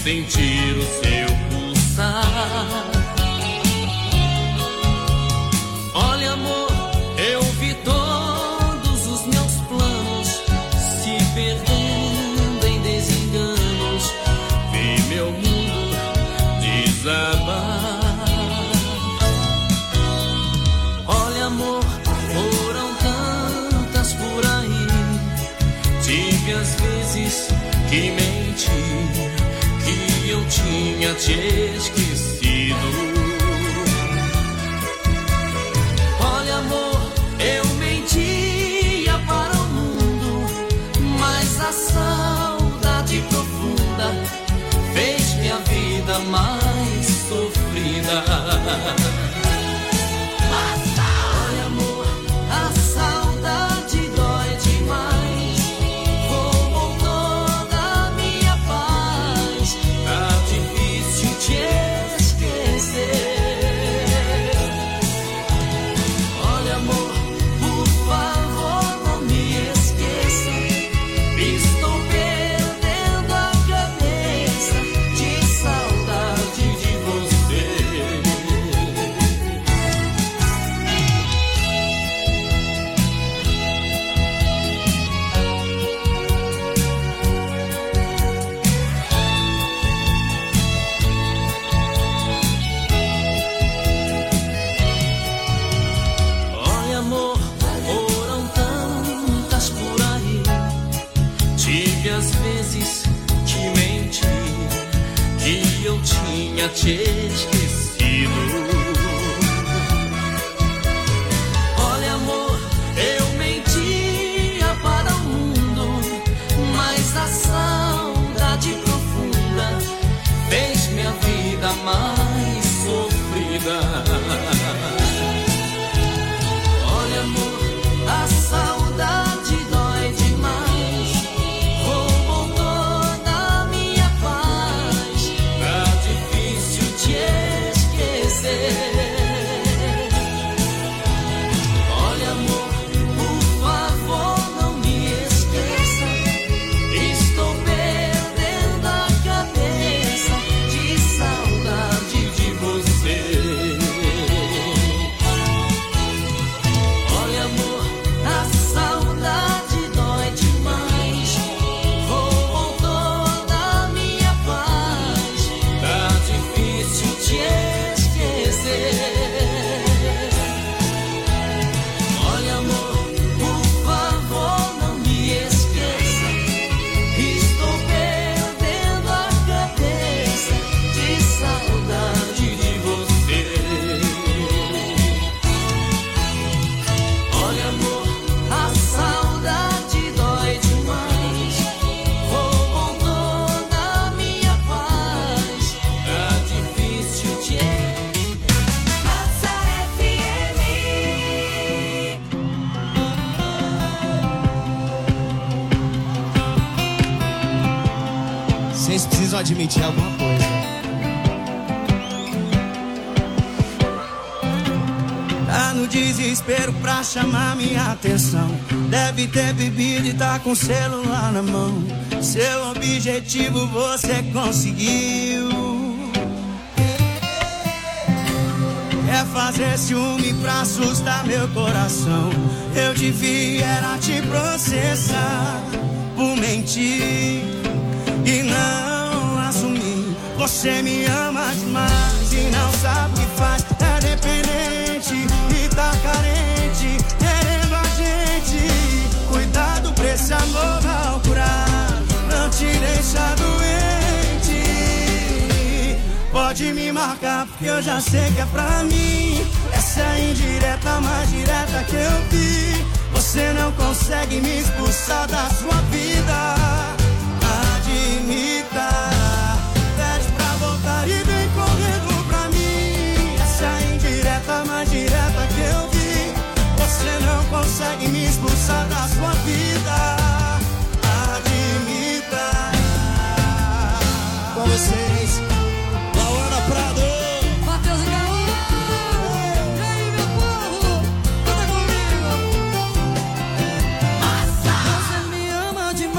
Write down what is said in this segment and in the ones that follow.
sentir o seu pulsar. Olha, amor, eu vi todos os meus planos se perdendo em desenganos. Vi meu mundo desabar. Olha, amor, foram tantas por aí. Tive as vezes que menti, que eu tinha te esquecido. Olha, amor, eu mentia para o mundo, mas a saudade profunda fez minha vida mais sofrida. Olha, amor, a saudade dói demais. Roubou toda a minha paz. Tá difícil te esquecer. Olha, amor, por favor, não me esqueça. Estou perdendo a cabeça de saudade de você. Olha, amor, foram tantas por aí. Tive as vezes que menti, que eu tinha te esquecido. Olha, amor, eu mentia para o mundo, mas a saudade profunda fez minha vida mais sofrida. Olha, amor, a saudade dói demais. Roubou toda a minha paz. Tá difícil te esquecer. Olha, amor, por favor, não me esqueça. Estou perdendo a cabeça de saudade de você. Olha, amor, a saudade dói demais. Roubou toda a minha paz. Tá difícil te esquecer. Olha, amor, por favor, não me esqueça. Estou perdendo a cabeça de saudade de você. Olha, amor, a saudade dói demais. Roubou toda a minha paz. Tá difícil te Massa FM. Vocês precisam admitir alguma coisa. Tá no desespero pra chamar minha atenção. Deve ter bebido e tá com o celular na mão. Seu objetivo você conseguiu. Quer fazer ciúme pra assustar meu coração. Eu devia era te processar por mentir e não assumir. Você me ama demais e não sabe o que faz. É dependente e tá carente, querendo a gente. Cuidado pra esse amor não curar, não te deixa doente. Pode me marcar porque eu já sei que é pra mim. Essa é a indireta mais direta que eu vi. Você não consegue me expulsar da sua vida. Admita, pede pra voltar e vem correndo pra mim. Essa é a indireta mais direta que eu vi. Você não consegue me expulsar da sua vida. Admita. Com vocês, Lauana Prado, Matheus e Gaúcho. E aí, meu povo, canta comigo. Você me ama demais.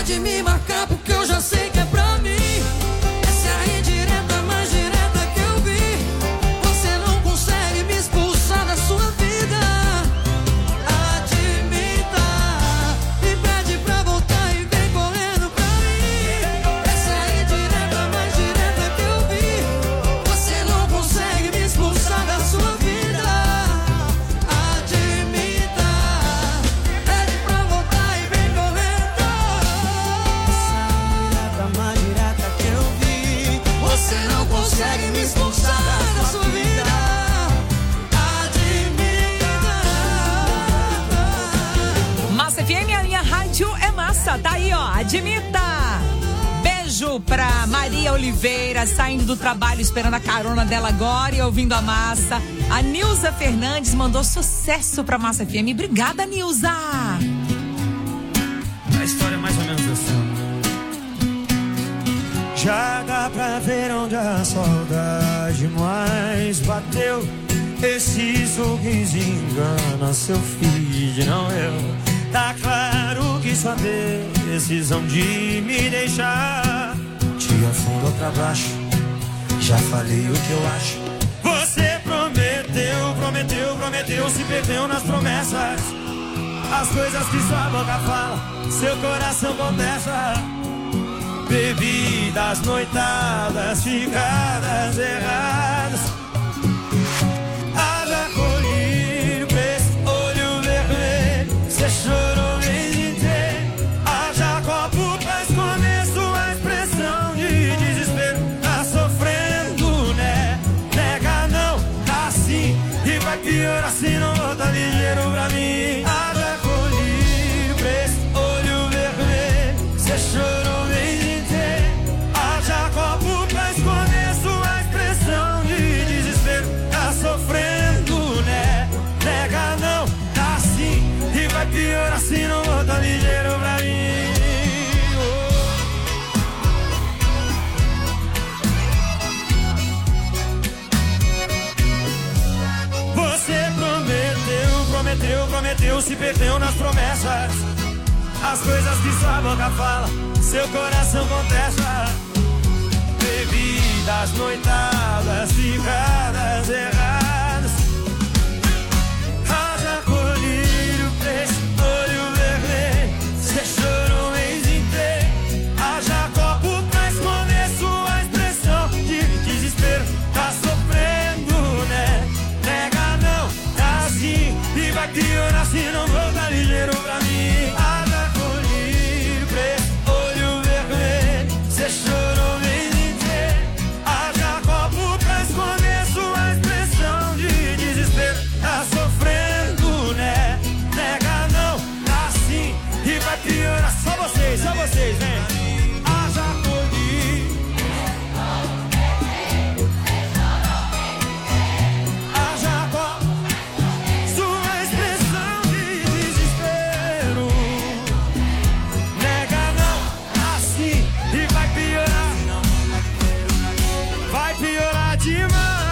pode me marcar porque eu já sei que é pra mim. Essa é a indireta mais direta que eu vi. Você não consegue me expulsar da sua vida. Admita, me pede pra voltar e vem correndo pra mim. Essa é a indireta mais direta que eu vi. Você não consegue me expulsar da sua vida. Admita, pede pra voltar e vem correndo. Essa indireta mais direta que eu vi. Você não consegue me expulsar da sua vida. Admita. Massa FM, a minha rádio é massa. Tá aí, ó. Admita. Beijo pra Maria Oliveira, saindo do trabalho, esperando a carona dela agora e ouvindo a Massa. A Nilza Fernandes mandou sucesso pra Massa FM. Obrigada, Nilza. A história é mais ou menos assim. Já dá pra ver onde a saudade mais bateu. Esse sorriso engana seu feed, não eu. Tá claro que sua decisão de me deixar te afundou pra baixo. Já falei o que eu acho. Você prometeu, se perdeu nas promessas. As coisas que sua boca fala, seu coração contesta. Bebidas, noitadas, ficadas erradas. Haja colírio pra esse olho vermelho. Cê chorou em inteiro. Haja copo pra esconder sua expressão de desespero. Tá sofrendo, né? Nega não, tá assim. E vai piorar se não volta ligeiro pra mim. Haja colírio pra esse olho vermelho. Cê chorou em inteiro. Haja copo pra esconder sua expressão de desespero. Tá sofrendo, né? Nega não, tá assim. E vai piorar se não volta ligeiro pra mim. Você prometeu, se perdeu nas promessas. As coisas que sua boca fala, seu coração contesta. Bebidas, noitadas, ficadas erradas. Haja colírio pra esse olho vermelho. Cê chorou o mês inteiro. Haja copo pra esconder sua expressão de desespero. Tá sofrendo, né? Nega não, tá assim. E vai piorar se não voltar ligeiro pra mim. Haja colírio pra esse olho vermelho. Cê chorou o mês inteiro. Haja copo pra esconder sua expressão de desespero. Tá sofrendo, né? Nega não, tá assim. E vai piorar. Só vocês, vem. Haja colírio. Haja copo. Sua expressão de desespero. Nega não, assim. E vai piorar. Vai piorar demais.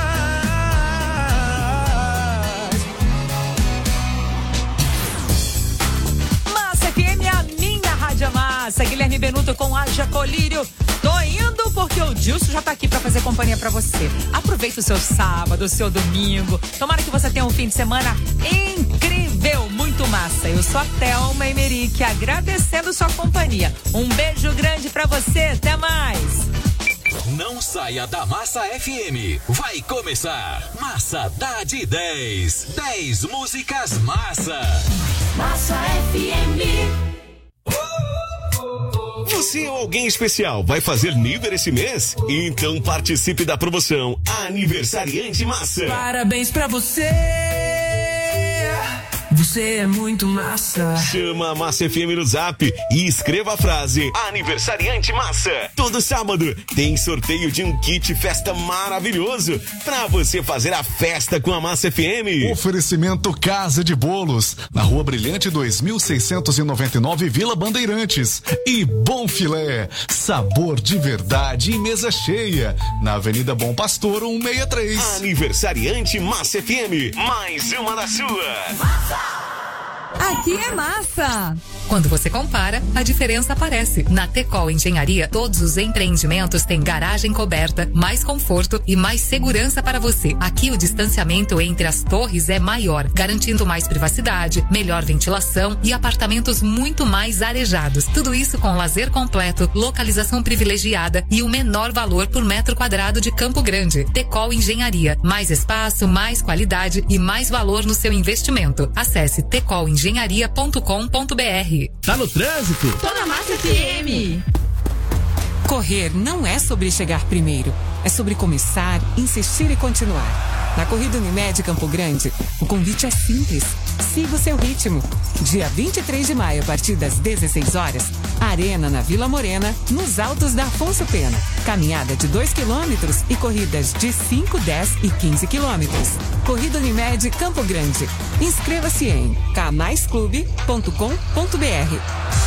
Massa FM, a minha rádio é massa. Guilherme Benuto com Haja Colírio. Tô indo porque o Dilson já tá aqui pra fazer companhia pra você. Aproveita o seu sábado, o seu domingo. Tomara que você tenha um fim de semana incrível, muito massa. Eu sou a Thelma Emerick, agradecendo sua companhia. Um beijo grande pra você, até mais. Não saia da Massa FM. Vai começar Massa dá de 10. 10 músicas massa. Massa FM. Você ou alguém especial vai fazer nível esse mês? Então participe da promoção Aniversariante Massa. Parabéns pra você. Você é muito massa. Chama a Massa FM no Zap e escreva a frase Aniversariante Massa. Todo sábado tem sorteio de um kit festa maravilhoso pra você fazer a festa com a Massa FM. Oferecimento Casa de Bolos, na Rua Brilhante 2699, Vila Bandeirantes. E Bom Filé, sabor de verdade e mesa cheia, na Avenida Bom Pastor 163. Aniversariante Massa FM, mais uma da sua. Aqui é massa. Quando você compara, a diferença aparece. Na Tecol Engenharia, todos os empreendimentos têm garagem coberta, mais conforto e mais segurança para você. Aqui o distanciamento entre as torres é maior, garantindo mais privacidade, melhor ventilação e apartamentos muito mais arejados. Tudo isso com lazer completo, localização privilegiada e o menor valor por metro quadrado de Campo Grande. Tecol Engenharia. Mais espaço, mais qualidade e mais valor no seu investimento. Acesse tecolengenharia.com.br. Tá no trânsito? Tô na Massa FM. Correr não é sobre chegar primeiro, é sobre começar, insistir e continuar. Na Corrida Unimed Campo Grande, o convite é simples. Siga o seu ritmo. Dia 23 de maio, a partir das 16 horas, Arena na Vila Morena, nos Altos da Afonso Pena. Caminhada de 2 quilômetros e corridas de 5, 10 e 15 quilômetros. Corrida Unimed Campo Grande. Inscreva-se em canaisclube.com.br.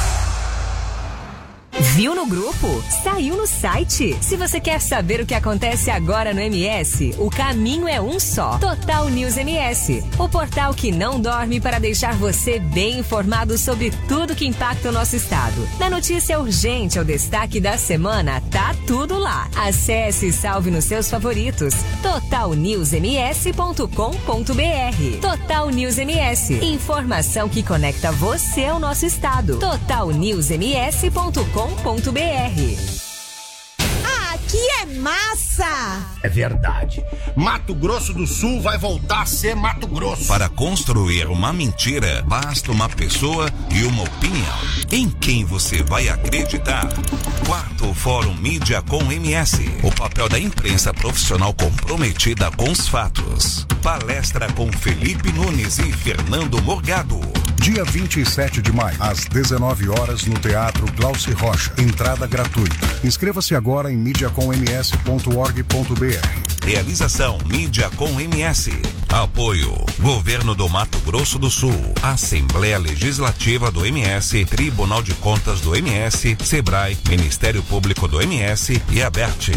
Viu no grupo? Saiu no site. Se você quer saber o que acontece agora no MS, o caminho é um só. Total News MS, o portal que não dorme para deixar você bem informado sobre tudo que impacta o nosso estado. Da notícia urgente ao destaque da semana, tá tudo lá. Acesse e salve nos seus favoritos. totalnewsms.com.br. Total News MS, informação que conecta você ao nosso estado. totalnewsms.com.br. Aqui é massa! É verdade. Mato Grosso do Sul vai voltar a ser Mato Grosso. Para construir uma mentira, basta uma pessoa e uma opinião. Em quem você vai acreditar? Quarto Fórum Mídia com MS. O papel da imprensa profissional comprometida com os fatos. Palestra com Felipe Nunes e Fernando Morgado. Dia 27 de maio, às 19 horas, no Teatro Glauci Rocha. Entrada gratuita. Inscreva-se agora em mediacomms.org.br. Realização Mídia com MS. Apoio Governo do Mato Grosso do Sul, Assembleia Legislativa do MS, Tribunal de Contas do MS, Sebrae, Ministério Público do MS e Aberte.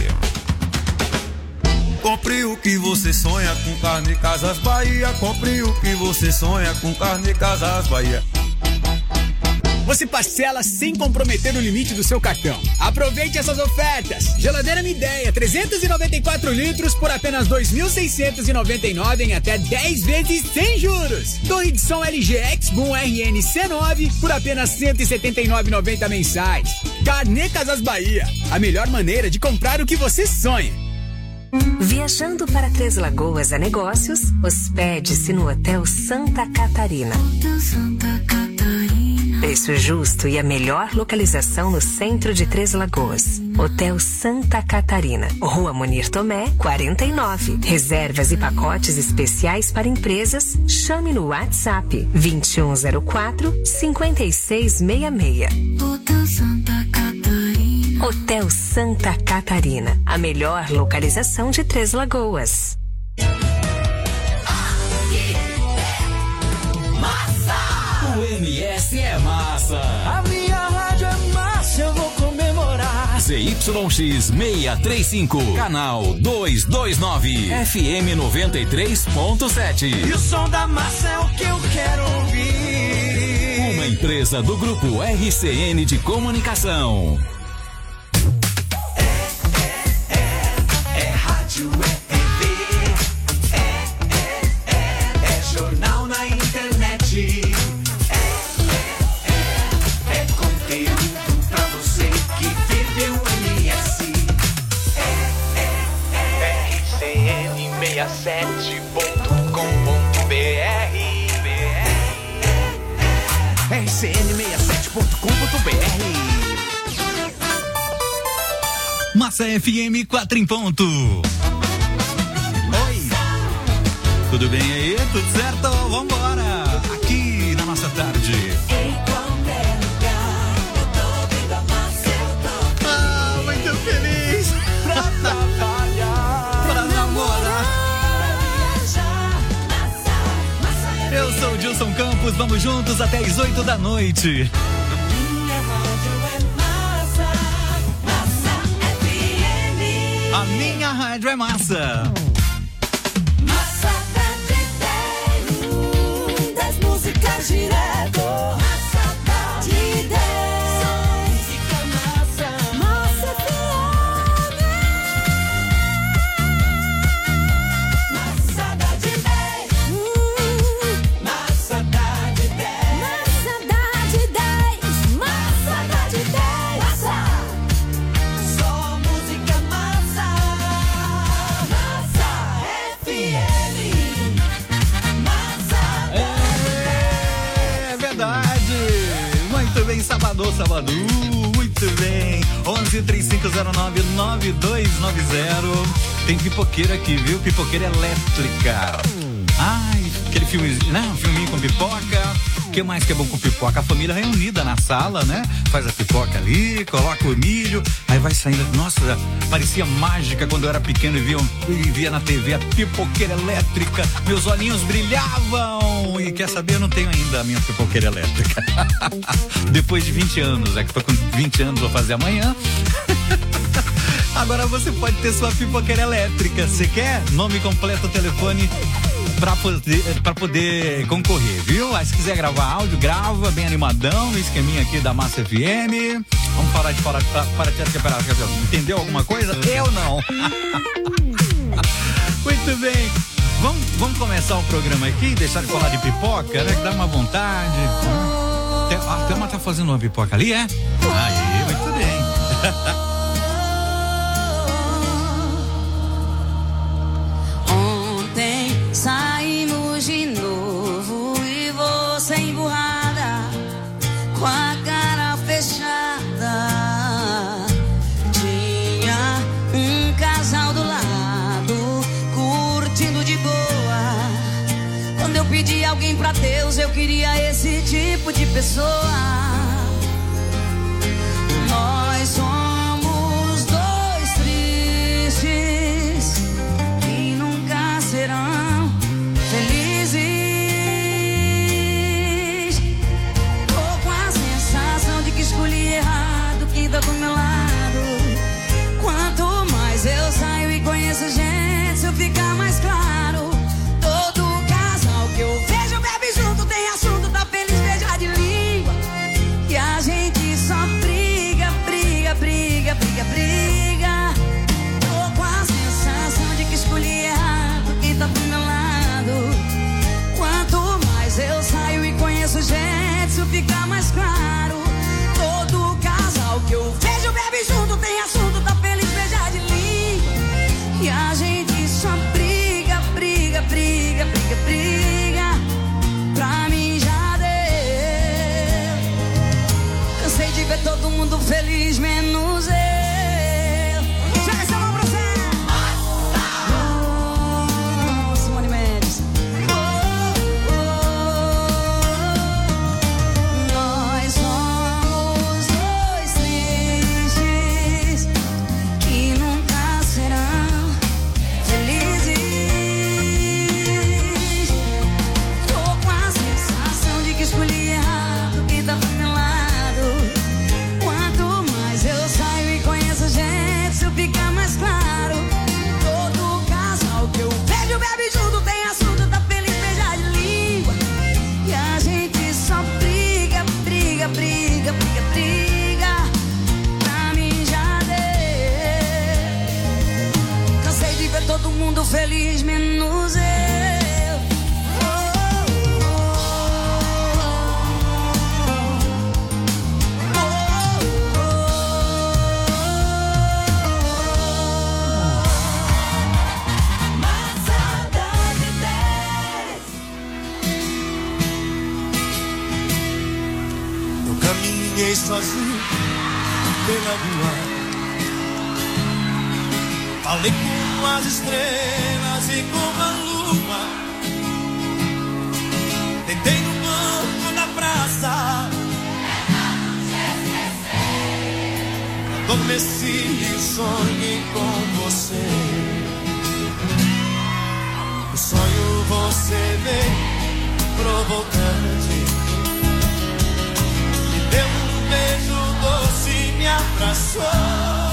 Compre o que você sonha com Carne Casas Bahia. Compre o que você sonha com Carne Casas Bahia. Você parcela sem comprometer o limite do seu cartão. Aproveite essas ofertas. Geladeira Midea, 394 litros por apenas 2.699 em até 10 vezes sem juros. Torre de som LG X-Boom RN C9 por apenas 179,90 mensais. Carne Casas Bahia, a melhor maneira de comprar o que você sonha. Viajando para Três Lagoas a negócios, hospede-se no Hotel Santa Catarina. Preço justo e a melhor localização no centro de Três Lagoas. Hotel Santa Catarina, Rua Munir Tomé, 49. Reservas e pacotes especiais para empresas. Chame no WhatsApp 2104-5666. Hotel Santa Catarina. Hotel Santa Catarina, a melhor localização de Três Lagoas. O MS é massa. A minha rádio é massa, eu vou comemorar. ZYX 635, canal 229, FM 93.7. E o som da massa é o que eu quero ouvir. Uma empresa do grupo RCN de Comunicação. É rádio, é TV, é jornal na internet. É conteúdo pra você que vive o MS. RCN67.com.br. RCN67.com.br. Massa FM 4 em ponto. Oi. Tudo bem aí? Tudo certo? Vambora. Aqui na nossa tarde. Em qualquer lugar, eu tô ouvindo a massa, eu tô. Ah, muito feliz. Pra trabalhar, pra namorar, pra viajar. Eu sou o Gilson Campos, vamos juntos até as 8 da noite. A minha rádio é massa. Massa da de 10 músicas direto. Massa da de sábado. Muito bem. 11-3509-9290. Tem pipoqueira aqui, viu? Pipoqueira elétrica. Ai, aquele filme, né? Um filminho com pipoca. O que mais que é bom com pipoca? A família reunida na sala, né? Faz a pipoca ali, coloca o milho, aí vai saindo. Nossa, parecia mágica quando eu era pequeno e via na TV a pipoqueira elétrica. Meus olhinhos brilhavam. E quer saber? Eu não tenho ainda a minha pipoqueira elétrica. Depois de 20 anos, que tô com 20 anos, vou fazer amanhã. Agora você pode ter sua pipoqueira elétrica. Você quer? Nome completo, telefone pra poder concorrer, viu? Aí se quiser gravar áudio, grava bem animadão no esqueminha aqui da Massa FM. Vamos parar de falar. Entendeu alguma coisa? Eu não. Muito bem. Vamos começar o programa aqui, deixar de falar de pipoca, né? Que dá uma vontade. A Thelma tá fazendo uma pipoca ali, é? Aí, muito bem. Saímos de novo e você emburrada, com a cara fechada. Tinha um casal do lado, curtindo de boa. Quando eu pedi alguém pra Deus, eu queria esse tipo de pessoa. Nós somos dois tristes que nunca serão felizes. Tô com a sensação de que escolhi errado quem tá do meu lado. Quanto mais eu saio e conheço gente, isso fica mais claro. Todo casal que eu vejo bebe junto, tem assunto, tá feliz, beija de língua. E a gente só briga, briga, briga, briga, briga. Tô com a sensação de que escolhi errado quem tá do meu lado. Quanto mais eu saio e conheço gente, isso fica mais claro. Todo casal que eu vejo bebe junto, tem assunto, tá feliz, beija de língua. E a gente só briga, briga, briga, briga, briga. Pra mim já deu. Cansei de ver todo mundo feliz, menos eu. Joga essa mão pra você. Simone Mendes. Nós somos dois tristes que nunca serão felizes. Tô com a sensação de que escolhi errado quem tá do meu lado. Quanto mais eu saio e conheço gente, isso fica mais claro. Todo casal que eu vejo bebe junto, tem assunto, tá feliz, beija de língua. E a gente só briga, briga, briga, briga, briga. Pra mim já deu. Cansei de ver todo mundo feliz, menos eu. Eu caminhei sozinho pela rua, falei com as estrelas e com a lua. Deitei no banco da praça, adormeci e sonhei com você. No sonho você veio provocante, deu um beijo doce e me abraçou.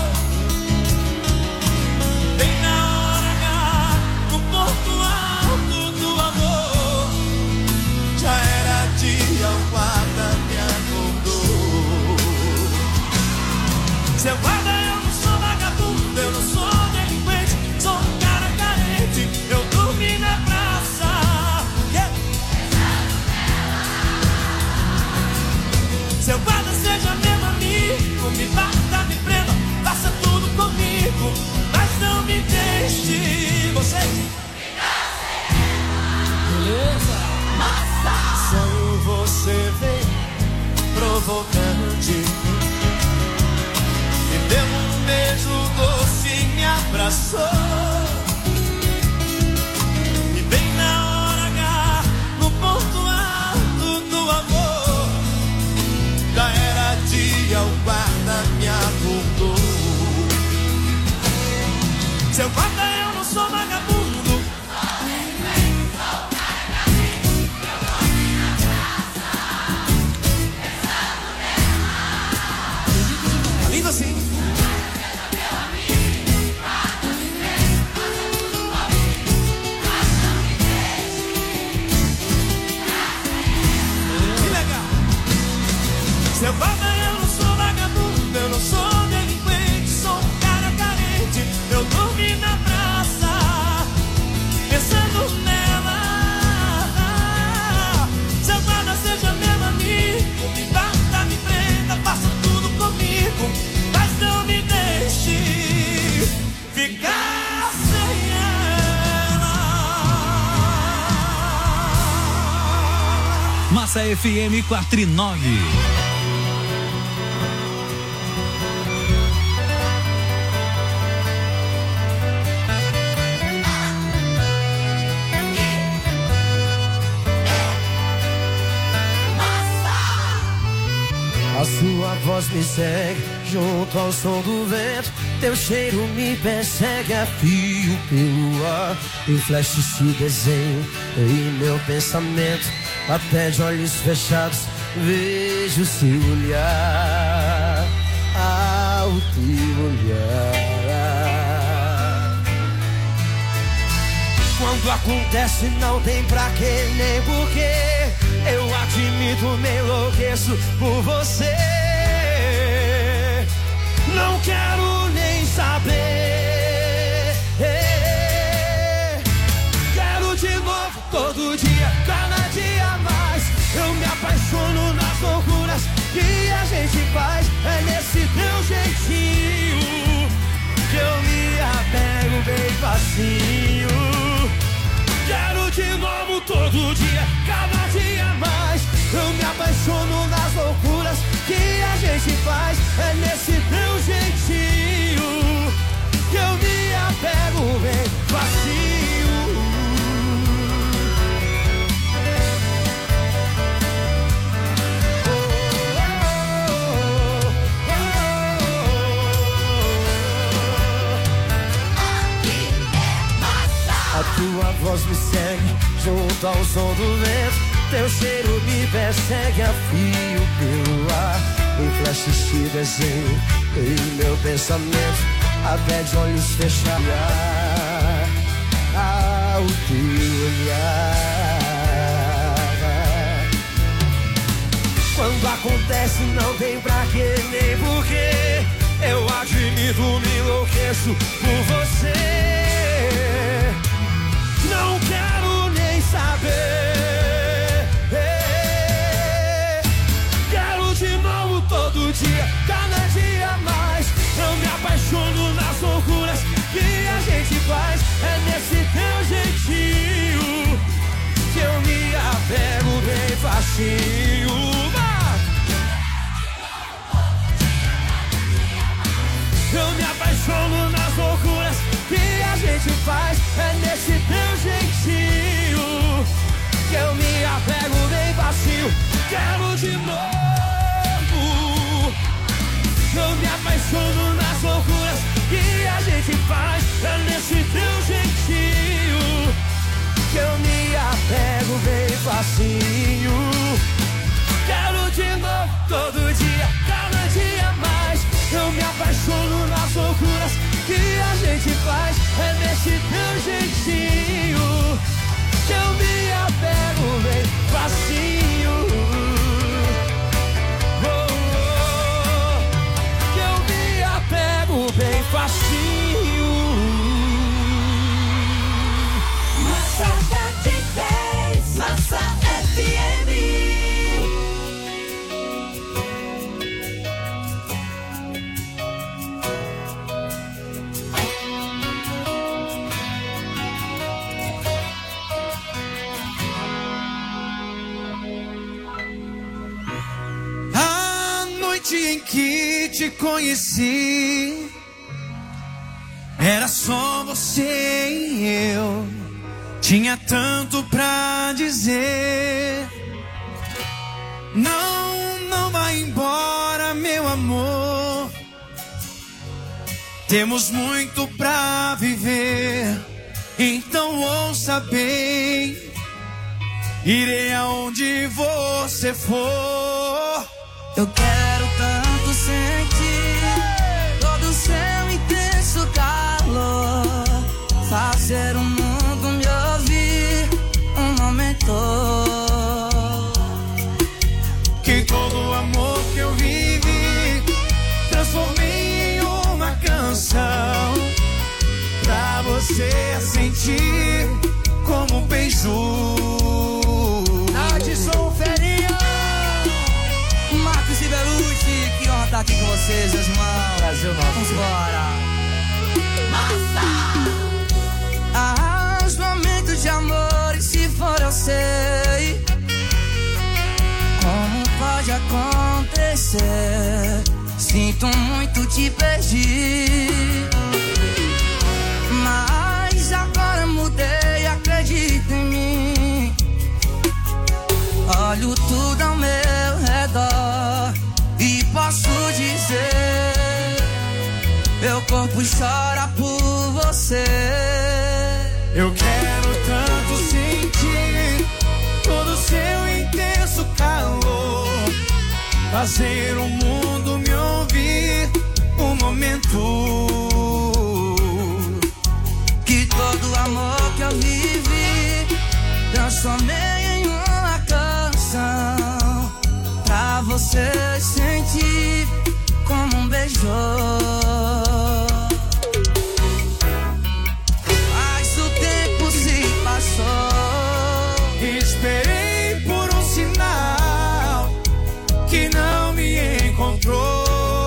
Bem na hora H, no ponto alto do amor. Já era dia, o guarda me acordou. Seu guarda, eu não sou vagabundo, eu não sou delinquente, sou um cara carente, eu dormi na praça. Seu guarda, seja meu amigo, me bata, me prenda, faça tudo comigo, mas não me deixe. Você beleza? Massa! Sonho você vem provocante, nada me acordou. Seu guarda, eu não sou vagabundo. Tá lindo assim. Que legal. Seu guarda, eu não sou vagabundo, eu não sou delinquente, sou um cara carente. Eu dormi na praça, pensando nela. Seu guarda, seja meu amigo, me bata, me prenda, faça tudo comigo, mas não me deixe ficar sem ela. Massa FM 49. A sua voz me segue junto ao som do vento. Teu cheiro me persegue a fio pelo ar. E flashes se desenham em meu pensamento. Até de olhos fechados vejo seu olhar. Ao teu olhar. Quando acontece não tem pra quê nem porquê. Eu admito, me enlouqueço por você. Não quero nem saber. Quero de novo todo dia, cada dia mais. Eu me apaixono nas loucuras que a gente faz. É nesse teu jeitinho que eu me apego bem facinho. Quero de novo todo dia, cada dia mais. Eu me apaixono nas loucuras que a gente faz. É nesse teu jeitinho que eu me apego bem facinho. A tua voz me segue junto ao som do vento. Teu cheiro me persegue a fio pelo ar. Em flashes se desenho em meu pensamento. Até de olhos fechados ao teu olhar. Quando acontece não tem pra quê nem porquê. Eu admito, me enlouqueço por você. Não quero nem saber. Quero de novo todo dia, cada dia mais. Eu me apaixono nas loucuras que a gente faz. É nesse teu jeitinho que eu me apego bem facinho. Eu me apaixono nas loucuras que a gente faz. É nesse teu jeitinho que eu me apego bem facinho. Quero de novo. Eu me apaixono nas loucuras que a gente faz. É nesse teu jeitinho que eu me apego bem facinho. Quero de novo todo dia, cada dia mais. Eu me apaixono nas loucuras que a gente faz. É nesse teu jeitinho que eu me apego bem facinho. Oh, oh, que eu me apego bem facinho. Massa de 10, Massa FM. Em que te conheci, era só você e eu. Tinha tanto pra dizer. Não, não vai embora, meu amor. Temos muito pra viver, então ouça bem. Irei aonde você for. Eu quero tanto sentir todo o seu intenso calor, fazer o mundo me ouvir um momento. Que todo o amor que eu vivi transformei em uma canção, pra você sentir como um beijo. Adson Ferinha, Marcos e Belucci, que honra estar aqui com vocês, meus irmãos. Brasil nosso. Vamos embora. Massa! Os momentos de amor, e se for eu sei como pode acontecer. Sinto muito te perder, mas agora mudei, acredita em mim. Olho tudo ao meu redor e posso dizer, meu corpo chora por você. Eu quero tanto sentir todo o seu intenso calor, fazer o mundo me ouvir um momento. Que todo o amor que eu vivi transformei em uma canção, pra você sentir como um beijo. Mas o tempo se passou, esperei por um sinal que não me encontrou.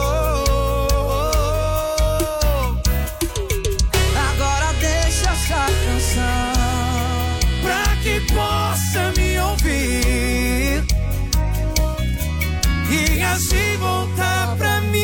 Agora deixa essa canção pra que possa me ouvir e assim voltar pra mim.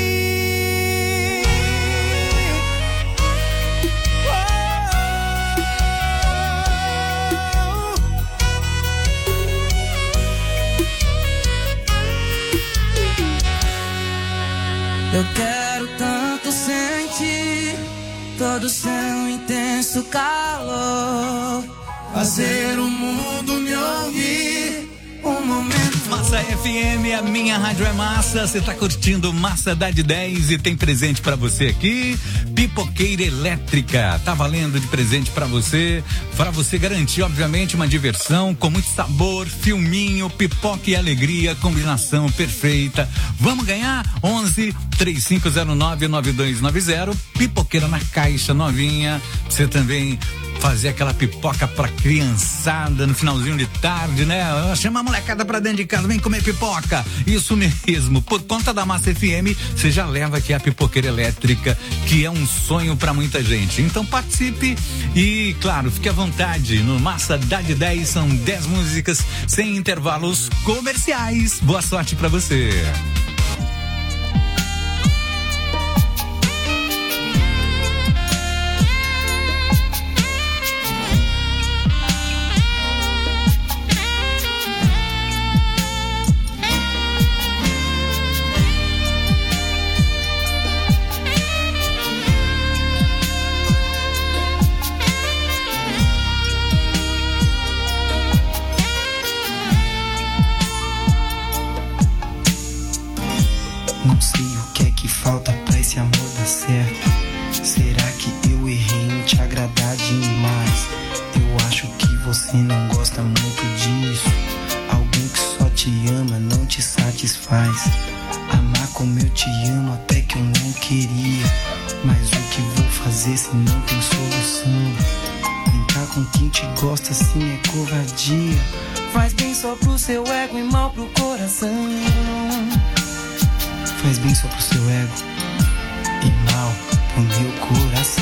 Eu quero tanto sentir todo o seu intenso calor, fazer o mundo me ouvir um momento. Massa FM, a minha rádio é massa. Você tá curtindo Massa da de 10 e tem presente pra você aqui. Pipoqueira elétrica, tá valendo de presente pra você garantir, obviamente, uma diversão com muito sabor, filminho, pipoca e alegria, combinação perfeita. Vamos ganhar? 11-3509-9290, pipoqueira na caixa novinha. Você também fazer aquela pipoca pra criançada no finalzinho de tarde, né? Chama a molecada pra dentro de casa, vem comer pipoca. Isso mesmo, por conta da Massa FM, você já leva aqui a pipoqueira elétrica, que é um sonho pra muita gente. Então participe e, claro, fique à vontade. No Massa da de 10 são 10 músicas sem intervalos comerciais. Boa sorte pra você. Não sei o que é que falta pra esse amor dar certo. Será que eu errei em te agradar demais? Eu acho que você não gosta muito disso. Alguém que só te ama não te satisfaz. Amar como eu te amo até que eu não queria. Mas o que vou fazer se não tem solução? Brincar com quem te gosta assim é covardia. Faz bem só pro seu ego e mal pro coração. Faz bem só pro seu ego e mal pro meu coração.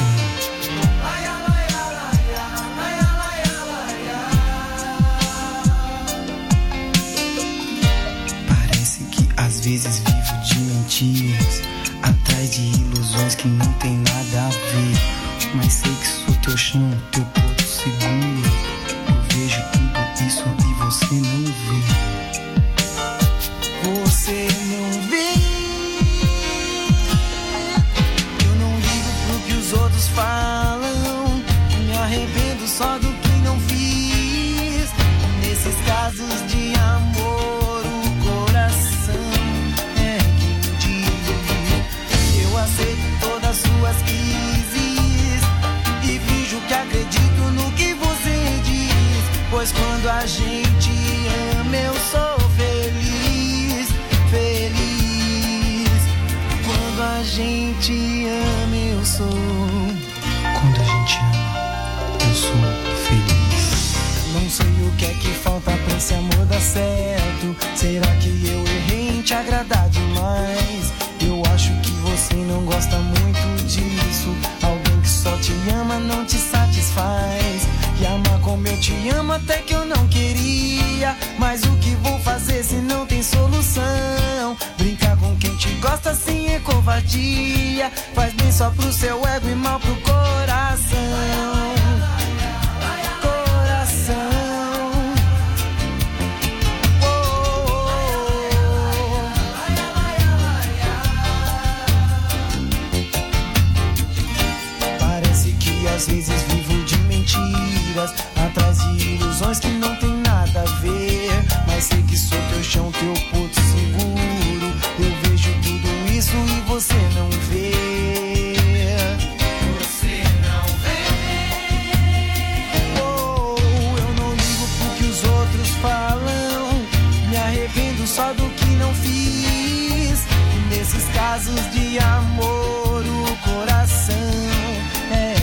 Parece que às vezes vivo de mentiras, atrás de ilusões que não tem nada a ver. Mas sei que sou teu chão, teu porto seguro. Eu vejo tudo isso e você não vê. Você não vê. Eu não a gente ama eu sou feliz, feliz. Quando a gente ama eu sou. Quando a gente ama eu sou feliz. Não sei o que é que falta pra esse amor dar certo. Será que eu errei em te agradar demais? Eu acho que você não gosta muito disso. Alguém que só te ama não te satisfaz. E amar como eu te amo até que eu não queria. Mas o que vou fazer se não tem solução? Brincar com quem te gosta assim é covardia. Faz bem só pro seu ego e mal pro coração. Às vezes vivo de mentiras, atrás de ilusões que não tem nada a ver. Mas sei que sou teu chão, teu porto seguro. Eu vejo tudo isso e você não vê. Você não vê. Oh, eu não ligo pro que os outros falam. Me arrependo só do que não fiz. E nesses casos de amor, o coração é.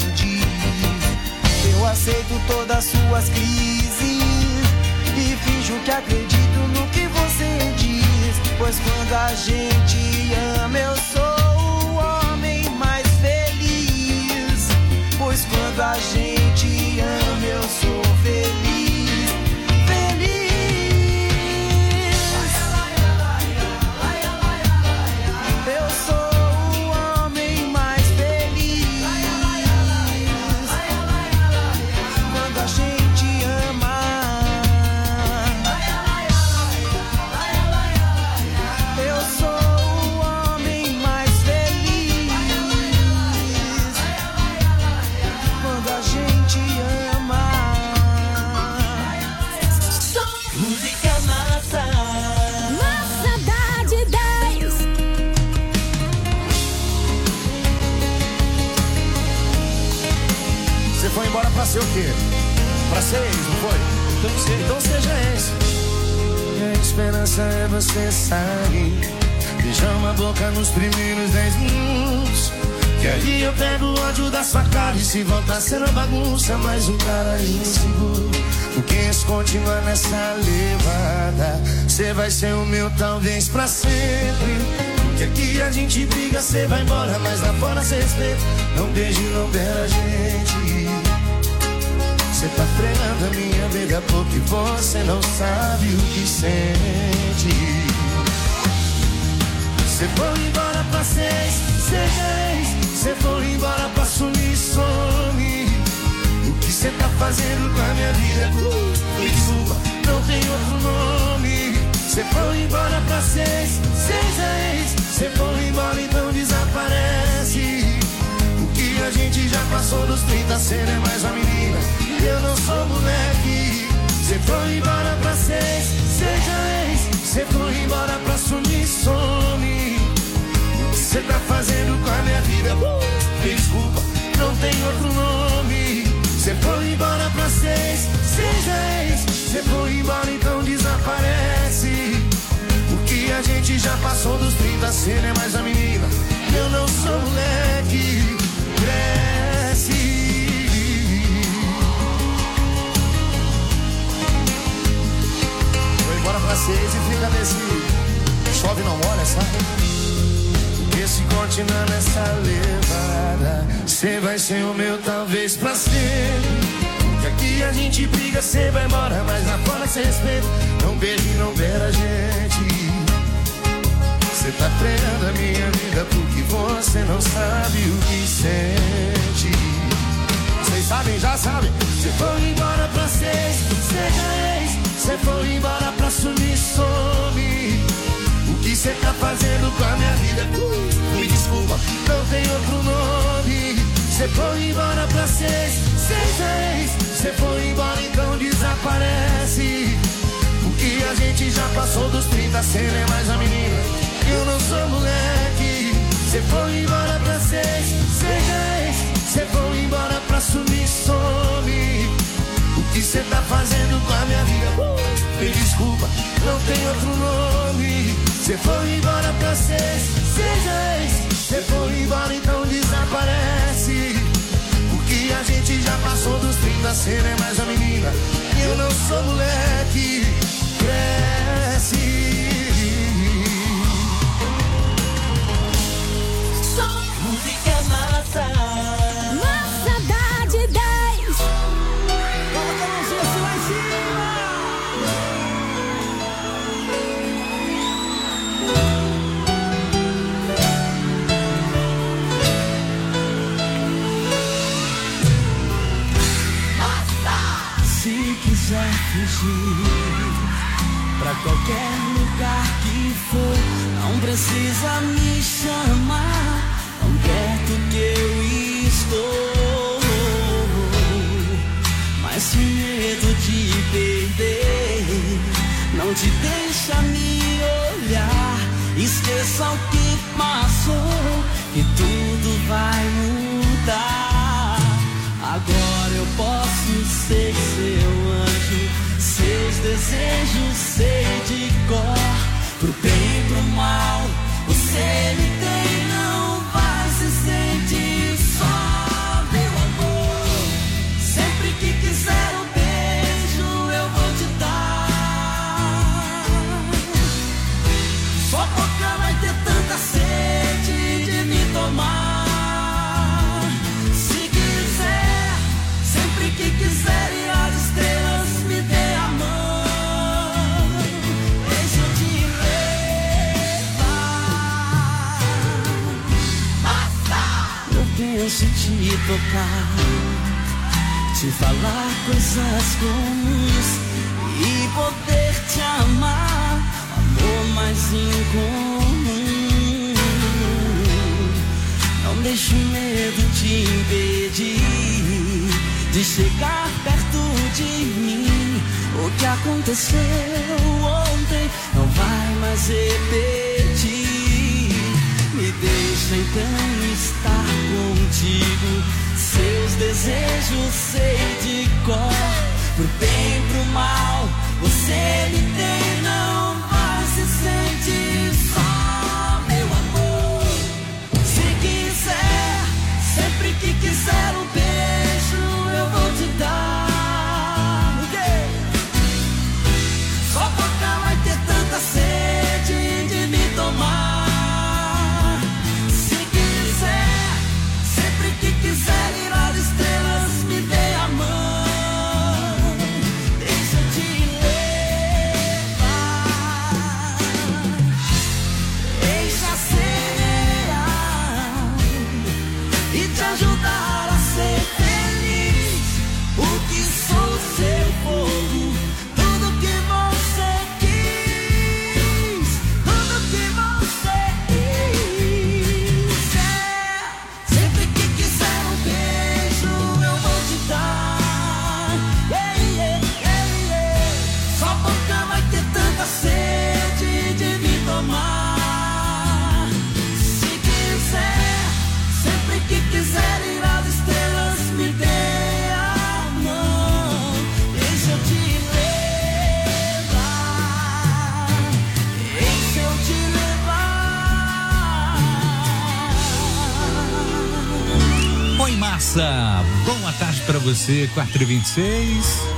Eu aceito todas as suas crises e finjo que acredito no que você diz. Pois quando a gente ama eu sou o homem mais feliz. Pois quando a gente ama eu sou feliz, feliz. Eu sou o homem mais feliz. Quando a gente ama, eu sou o homem mais feliz. Quando a gente ama. Música massa. Massa dá de 10. Você foi embora pra ser o quê? Pra ser ex, não foi? Então seja ex. Minha esperança é você sair. Beijar uma boca nos primeiros 10 minutos. Que aí eu pego o ódio da sua cara. E se voltar a ser uma bagunça, mais um cara inseguro. Porque se continuar nessa levada, cê vai ser o meu talvez pra sempre. Porque aqui a gente briga, cê vai embora, mas lá fora cê respeita. Não beijo, não beira a gente. Cê tá frenando a minha vida porque você não sabe o que sente. Cê foi embora pra seis, cê foi embora pra sumir, some. O que cê tá fazendo com a minha vida? Me desculpa, não tem outro nome. Cê foi embora pra seis, cê foi embora, então desaparece. O que a gente já passou dos 30, cê não é mais uma menina. Eu não sou moleque. Cê foi embora pra seis, cê foi embora pra sumir, some. O que cê tá fazendo com a minha vida? Me desculpa, não tem outro nome. Cê foi embora pra seis, cê foi embora, então desaparece. O que a gente já passou dos 30, cê não é mais a menina. Eu não sou moleque. Cresce. Foi embora pra seis e fica nesse chove não molha, sabe? Porque se continuar nessa levada, cê vai ser o meu talvez pra sempre. Porque aqui a gente briga, cê vai embora, mas lá fora cê respeita. Não beijo e não beira a gente. Cê tá treinando a minha vida porque você não sabe o que sente. Vocês sabem, já sabem. Cê foi embora pra seis, cê foi embora pra sumir, some. O que cê tá fazendo com a minha vida? Me desculpa, não tem outro nome. Cê foi embora pra seis, cê foi embora, então desaparece. O que a gente já passou dos 30, cê não é mais a menina. Eu não sou moleque. Cê foi embora pra seis, cê foi embora pra sumir, some. O que cê tá fazendo com a minha tem outro nome. Cê foi embora pra ser, seja ex. Cê foi embora, então desaparece. Porque a gente já passou dos 30, cê não é mais a menina. E eu não sou moleque. Cresce. Música massa. Massa da de 10. Coloca a mãozinha assim lá em cima. Massa. Se quiser fugir pra qualquer lugar que for, não precisa me chamar. Tão perto que eu estou, mas sem medo de perder, não te deixa me olhar. Esqueça o que passou, que tudo vai mudar. Agora eu posso ser seu anjo, seus desejos sei de cor. Pro bem e pro mal, você me tem, não vai se sentir só, meu amor. Sempre que quiser um beijo eu vou te dar. Sua boca vai ter tanta sede de me tomar. Se quiser, sempre que quiser ir às estrelas, me dê a mão. Deixa eu te penso em te tocar, te falar coisas comuns e poder te amar, amor mais incomum. Não deixe o medo te impedir de chegar perto de mim. O que aconteceu ontem não vai mais repetir. Me deixa então estar contigo. Seus desejos sei de cor. Pro bem e pro mal, você me tem, não vai se sentir só, meu amor. Se quiser, sempre que quiser um beijo eu vou te dar. Sua boca vai ter tanta sede de me tomar. Quiser ir às estrelas, me dê a mão. Deixa eu te levar. Deixa ser e te ajudar a ser feliz. O que sou seu fogo, tudo que você quis, tudo que você quis. Sempre que quiser um beijo eu vou te dar. Sua boca vai ter tanta sede de me tomar. Se quiser, sempre que quiser ir às estrelas, me dê a mão. Deixa eu te levar. Deixa eu te levar. Oi, massa! Boa tarde pra você, 4h26.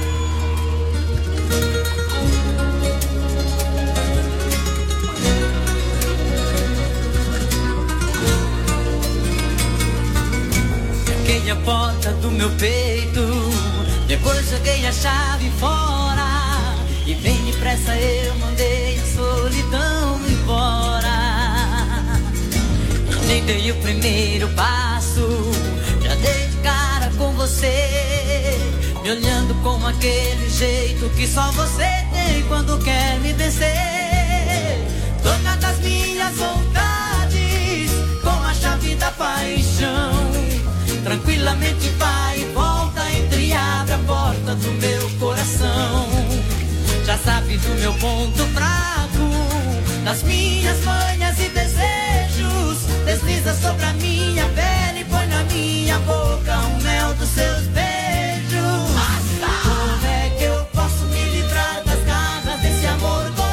Peguei a porta do meu peito, depois joguei a chave fora. E bem depressa eu mandei a solidão embora. Nem dei o primeiro passo, já dei de cara com você, me olhando com aquele jeito que só você tem quando quer me vencer. Dona das minhas vontades, com a chave da paixão, tranquilamente vai e volta, entra e abre a porta do meu coração. Já sabe do meu ponto fraco, das minhas manhas e desejos. Desliza sobre a minha pele e põe na minha boca o mel dos seus beijos. Como é que eu posso me livrar das garras desse amor?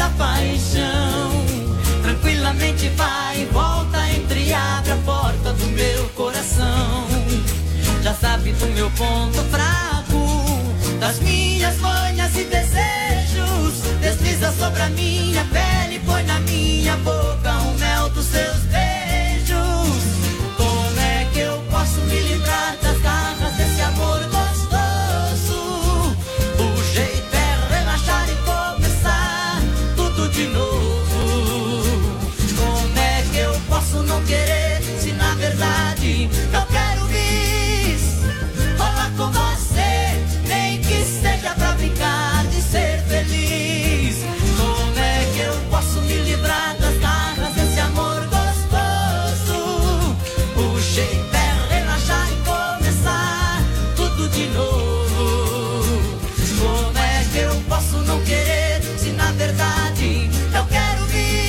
da paixão. Tranquilamente vai e volta, entreabre a porta do meu coração. Já sabe do meu ponto fraco, das minhas manhas e desejos. Desliza sobre a minha pele, põe na minha boca o mel dos seus beijos. Como é que eu posso me livrar das garras desse amor gostoso? O jeito é relaxar e começar tudo de novo. Como é que eu posso não querer, se na verdade eu quero rolar com você, nem que seja pra brincar de ser feliz. Como é que eu posso me livrar das garras desse amor gostoso? O jeito é relaxar e começar tudo de novo. Como é que eu posso não querer, se na verdade eu quero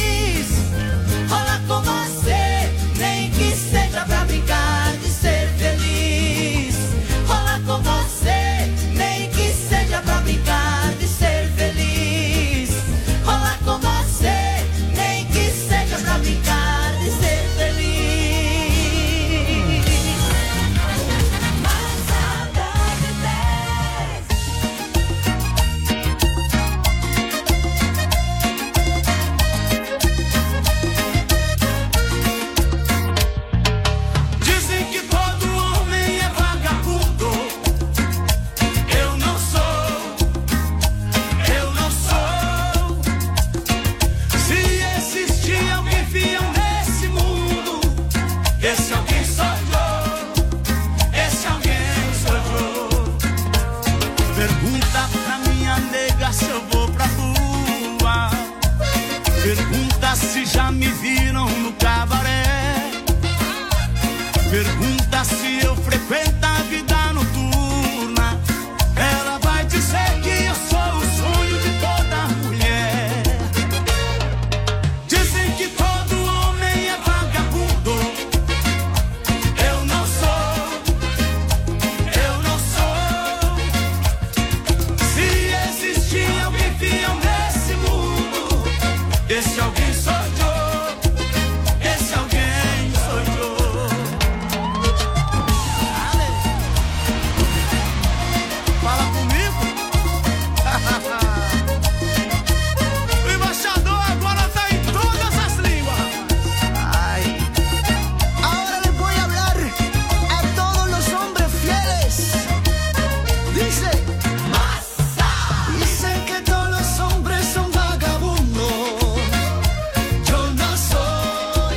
rolar com você, nem que seja pra brincar de ser feliz. Rolar com você, nem que seja pra brincar de ser feliz. Rolar com você, nem que seja pra brincar de ser feliz. Dizem que todo homem é vagabundo. Eu não sou. Se existir alguém fiel nesse mundo, esse alguém sou eu. Esse alguém sou eu. Pergunta pra minha nega se eu vou pra rua. Pergunta se já me viram no cabaré. Pergunta se eu frequento a vida noturna. Ela vai dizer que eu sou o sonho de toda mulher. Dizem que todo homem é vagabundo. Eu não sou. Se existir alguém fiel nesse mundo, esse alguém sou eu. Esse alguém sou eu. Fala comigo. O embaixador agora tá em todas as línguas. Ay. Ahora les voy a hablar a todos los hombres fieles. Dice, masa. Dicen que todos los hombres son vagabundos. Yo no soy.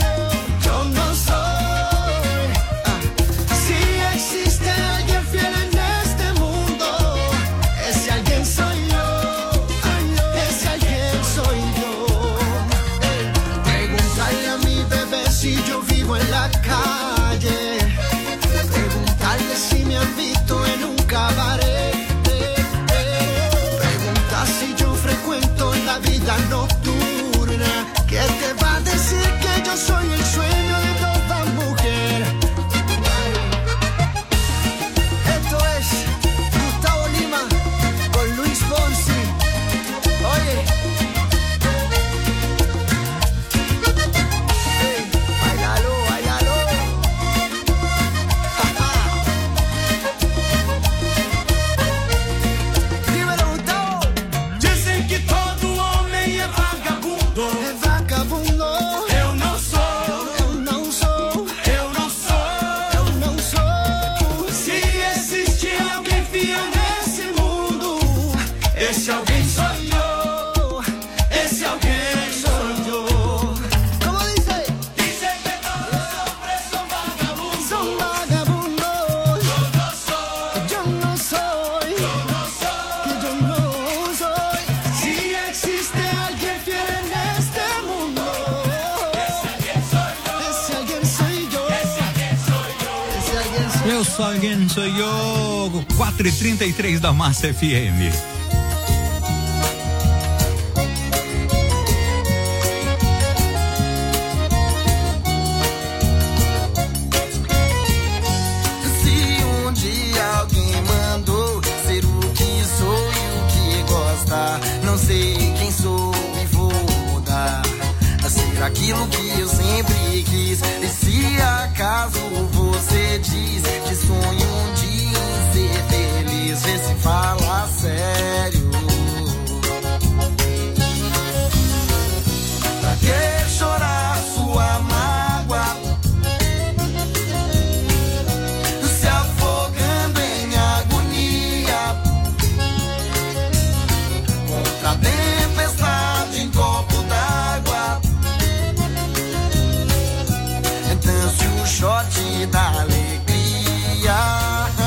Si existe alguien fiel en este mundo, ese alguien soy yo. Ese alguien soy yo. Preguntarle a mi bebé si yo vivo en la calle. Preguntarle si me han visto en un cabaret. Preguntar si yo frecuento la vida nocturna. ¿Qué te va a decir que yo soy el sueño de toda mujer? Esto es Gustavo Lima con Luis Fonsi. Oye. Hey, bailalo, bailalo. Dímelo, Gustavo. Dizem que todo homem é vagabundo. Es vagabundo. Eu não sou. Eu não sou. Se existir alguém fiel nesse mundo, esse alguém sou eu. Esse alguém sou eu. ¿Cómo dice? Dizem que todos os hombres são vagabundos. Son vagabundos. Eu não sou. Yo no soy. Que yo no soy. Si existe alguien fiel en este mundo, ese alguien soy yo. Ese alguien soy yo. Ese alguien soy yo. Eu sou alguém, sou eu. 4h33 da Massa FM. Se um dia alguém mandou ser o que sou e o que gosta, não sei quem sou aquilo que eu sempre quis. E se acaso você diz que sonha um dia em ser feliz, vê se fala sério. Pra que chorar sua mágoa, se afogando em agonia contra a tempestade em copo d'água? Dance o shot da alegria.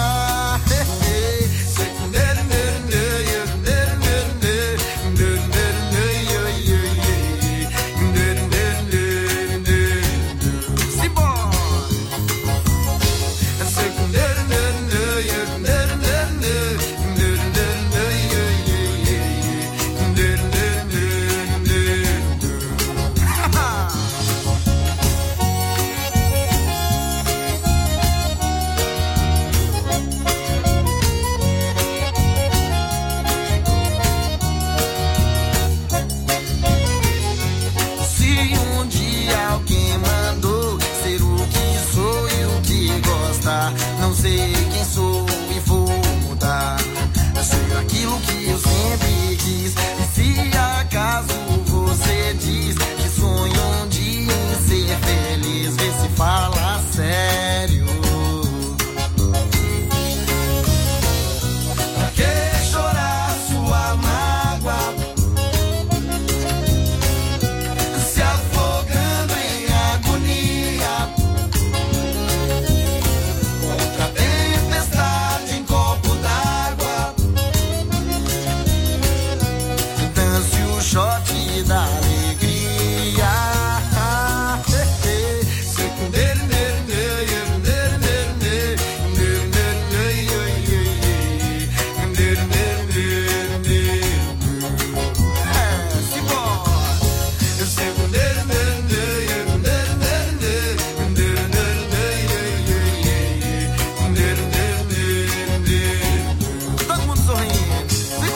Não sei quem sou e vou mudar. Ser aquilo que eu sempre quis. E se acaso você diz que sonha um dia em ser feliz, vê se fala sério. Pra que chorar sua mágoa, se afogando em agonia contra a tempestade em copo d'água? Dance o shot da alegria. Todo mundo sorrindo.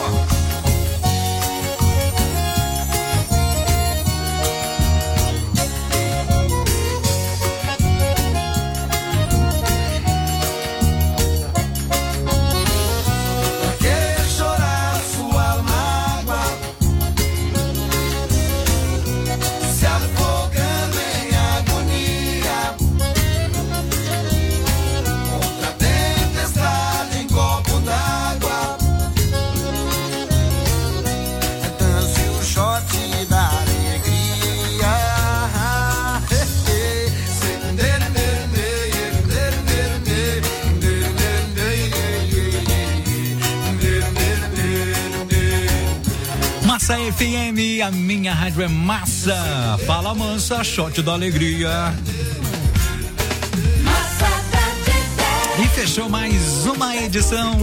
Pra que chorar sua mágoa, se afogando em agonia contra a tempestade em copo d'água? Dance o shot da alegria. Massa FM, a minha rádio é massa. Fala mansa, shot da alegria. E fechou mais uma edição.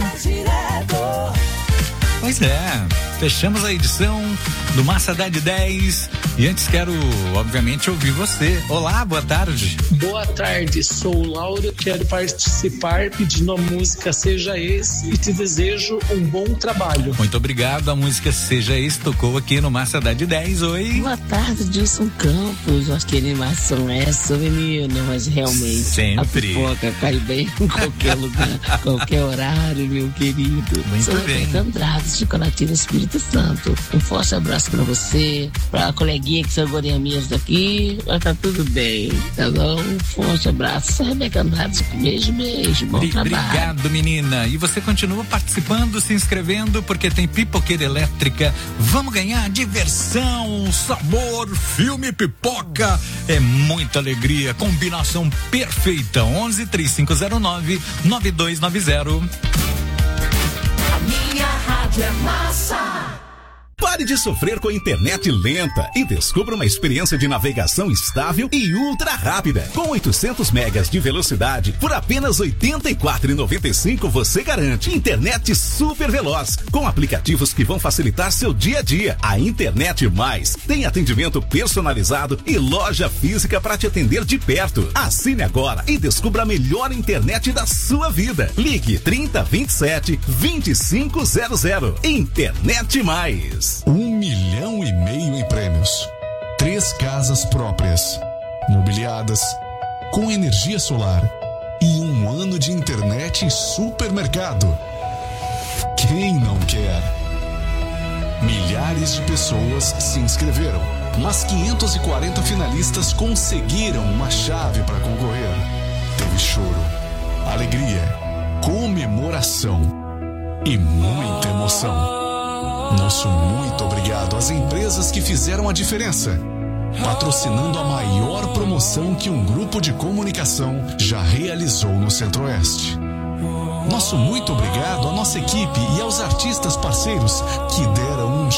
Pois é, fechamos a edição do Massa da de 10. E antes quero, obviamente, ouvir você. Olá, boa tarde. Boa tarde, sou o Lauro, quero participar pedindo a música Seja Esse e te desejo um bom trabalho. Muito obrigado, a música Seja Esse tocou aqui no Massa da de 10, oi. Boa tarde, Dilson Campos, acho que animação é essa, menino, mas realmente sempre. A pipoca cai bem em qualquer lugar, qualquer horário, meu querido. Muito sou bem. Rebeca Andrade, de Colatina, Espírito Santo. Um forte abraço pra você, pra coleguinha que são gorinhas daqui, mas tá tudo bem, tá bom? Um forte abraço, sou Rebeca Andrade, beijo, bom trabalho. Obrigado, menina. E você continua participando, se inscrevendo, porque tem pipoqueira elétrica. Vamos ganhar diversão, sabor, filme, pipoca. É muita alegria, combinação perfeita. 11-3509-9290. A minha rádio é massa. Pare de sofrer com a internet lenta e descubra uma experiência de navegação estável e ultra rápida. Com 800 megas de velocidade, por apenas R$ 84,95 você garante internet super veloz, com aplicativos que vão facilitar seu dia a dia. A Internet Mais tem atendimento personalizado e loja física para te atender de perto. Assine agora e descubra a melhor internet da sua vida. Ligue 3027-2500. Internet Mais. 1,5 milhão em prêmios. 3 casas próprias, mobiliadas, com energia solar e 1 ano de internet e supermercado. Quem não quer? Milhares de pessoas se inscreveram, mas 540 finalistas conseguiram uma chave para concorrer. Teve choro, alegria, comemoração e muita emoção. Nosso muito obrigado às empresas que fizeram a diferença, patrocinando a maior promoção que um grupo de comunicação já realizou no Centro-Oeste. Nosso muito obrigado à nossa equipe e aos artistas parceiros que deram um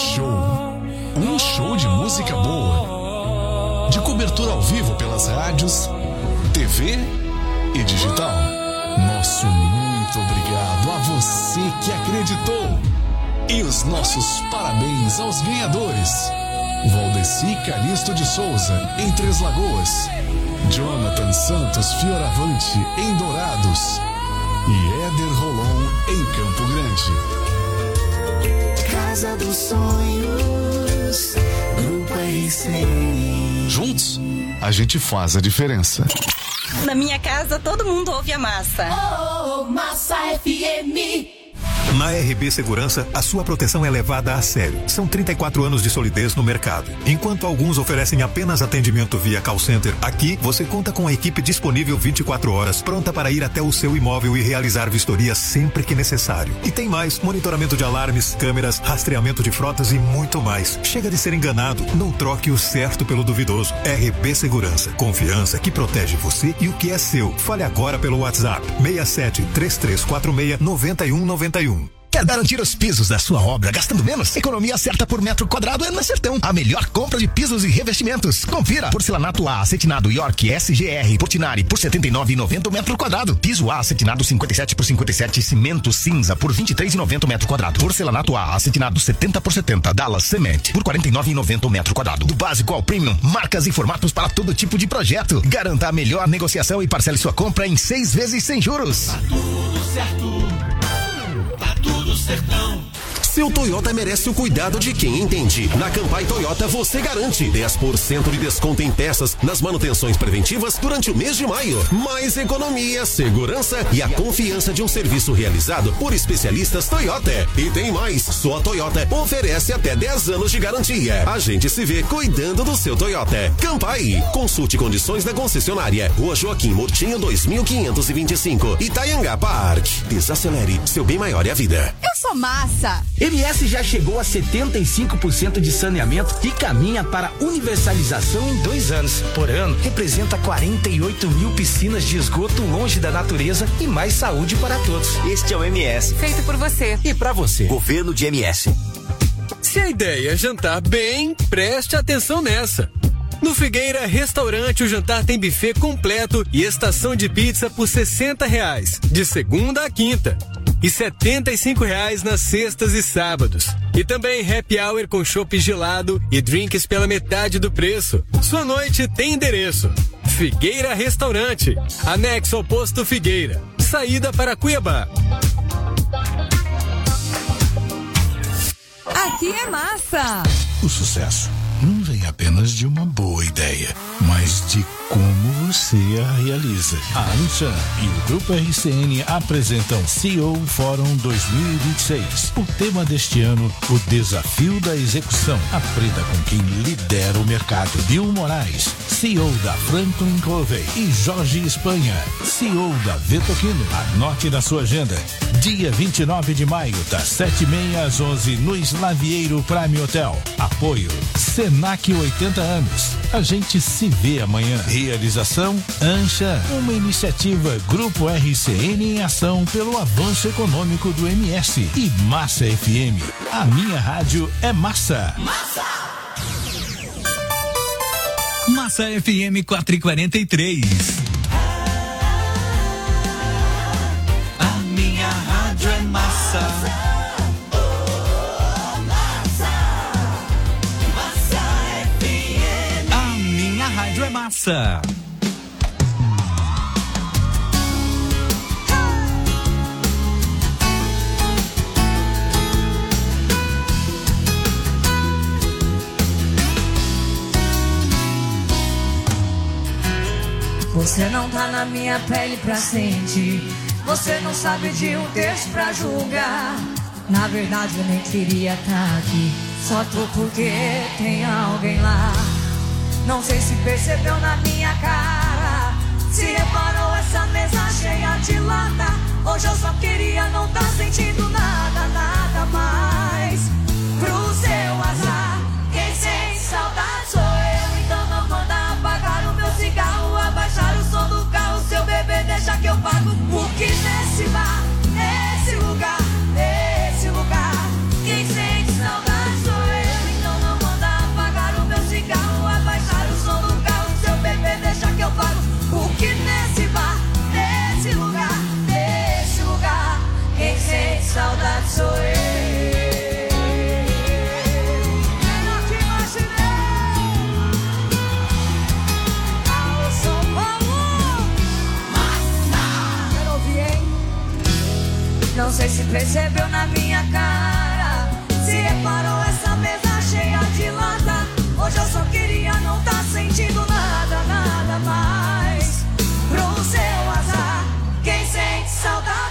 show de música boa, de cobertura ao vivo pelas rádios, TV e digital. Nosso muito obrigado a você que acreditou. E os nossos parabéns aos ganhadores: Valdeci Calixto de Souza, em Três Lagoas, Jonathan Santos Fioravante, em Dourados, e Éder Rolon, em Campo Grande. Casa dos Sonhos, Grupo RCN. Juntos, a gente faz a diferença. Na minha casa, todo mundo ouve a Massa. Oh, Massa FM. Na RB Segurança, a sua proteção é levada a sério. São 34 anos de solidez no mercado. Enquanto alguns oferecem apenas atendimento via call center, aqui você conta com a equipe disponível 24 horas, pronta para ir até o seu imóvel e realizar vistoria sempre que necessário. E tem mais: monitoramento de alarmes, câmeras, rastreamento de frotas e muito mais. Chega de ser enganado, não troque o certo pelo duvidoso. RB Segurança, confiança que protege você e o que é seu. Fale agora pelo WhatsApp 67 3346 9191. Quer garantir os pisos da sua obra gastando menos? Economia certa por metro quadrado é na Sertão. A melhor compra de pisos e revestimentos. Confira. Porcelanato A acetinado York SGR Portinari por R$ 79,90 o metro quadrado. Piso A acetinado 57 por 57 cimento cinza por R$ 23,90 o metro quadrado. Porcelanato A acetinado 70 por 70 Dallas Cement por R$ 49,90 o metro quadrado. Do básico ao premium, marcas e formatos para todo tipo de projeto. Garanta a melhor negociação e parcele sua compra em 6 vezes sem juros. Tá tudo certo. Tá tudo certão. Seu Toyota merece o cuidado de quem entende. Na Campai Toyota você garante 10% de desconto em peças nas manutenções preventivas durante o mês de maio. Mais economia, segurança e a confiança de um serviço realizado por especialistas Toyota. E tem mais, só a Toyota oferece até 10 anos de garantia. A gente se vê cuidando do seu Toyota. Campai, consulte condições da concessionária. Rua Joaquim Murtinho 2525, Itaianga Park. Desacelere, seu bem maior é a vida. Eu sou Massa. MS já chegou a 75% de saneamento e caminha para universalização em 2 anos. Por ano, representa 48 mil piscinas de esgoto longe da natureza e mais saúde para todos. Este é o MS. Feito por você. E para você. Governo de MS. Se a ideia é jantar bem, preste atenção nessa. No Figueira Restaurante, o jantar tem buffet completo e estação de pizza por R$60, de segunda a quinta. E R$75 nas sextas e sábados. E também happy hour com chopp gelado e drinks pela metade do preço. Sua noite tem endereço: Figueira Restaurante, anexo ao posto Figueira, saída para Cuiabá. Aqui é Massa. O sucesso não vem apenas de uma boa ideia, mas de como você a realiza. A Anshan e o Grupo RCN apresentam CEO Fórum 2026. O tema deste ano, o desafio da execução. Aprenda com quem lidera o mercado. Bill Moraes, CEO da Franklin Covey, e Jorge Espanha, CEO da Vetoquino. Anote na sua agenda. Dia 29 de maio, das 7h30 às 11 no Slavieiro Prime Hotel. Apoio Senac 80 anos. A gente se vê amanhã. Realização Anshan, uma iniciativa Grupo RCN em ação pelo avanço econômico do MS. E Massa FM. A minha rádio é Massa. Massa! Massa FM 4h43. A minha rádio é Massa. Rádio é Massa. Você não tá na minha pele pra sentir. Você não sabe de um texto pra julgar. Na verdade eu nem queria tá aqui. Só tô porque tem alguém lá. Não sei se percebeu na minha cara, se reparou essa mesa cheia de lata. Hoje eu só queria não tá sentindo nada, nada mais. Pro seu azar, quem sente saudade sou eu. Então não manda apagar o meu cigarro, abaixar o som do carro. Seu bebê deixa que eu pago. Porque nesse bar, nesse lugar, quem sente saudade sou eu. Então não manda apagar o meu cigarro, abaixar o som do carro. Seu bebê deixa que eu pago. Porque nesse bar, nesse lugar, quem sente saudade sou eu. Não sei se percebeu na minha cara, se reparou essa mesa cheia de lata. Hoje eu só queria não tá sentindo nada, nada mais. Pro seu azar, quem sente saudade